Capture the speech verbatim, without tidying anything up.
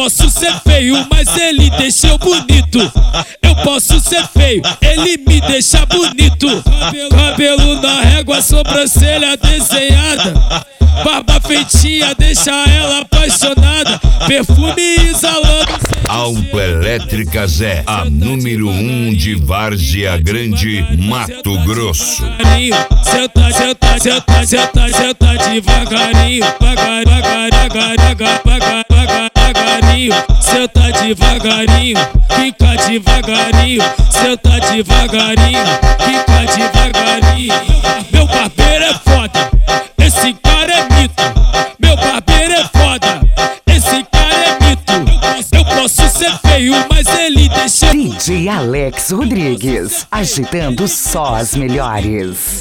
posso ser feio, mas ele deixa eu bonito. Eu posso ser feio, ele me deixa bonito. Cabelo na régua, sobrancelha desenhada, barba feitinha deixa ela apaixonada. Perfume exalando. Autoelétrica Zé, a número um de Várzea Grande, Mato Grosso. Senta, senta, senta, senta, senta devagarinho, devagar, devagar, devagar, devagar, devagarinho. Senta devagarinho, fica devagarinho. Senta devagarinho, fica devagarinho. Meu barbeiro é foda, esse cara é mito. Meu barbeiro é foda, esse cara é mito. Eu posso ser feio, mas ele deixa. D J Alex Rodrigues, agitando só as melhores.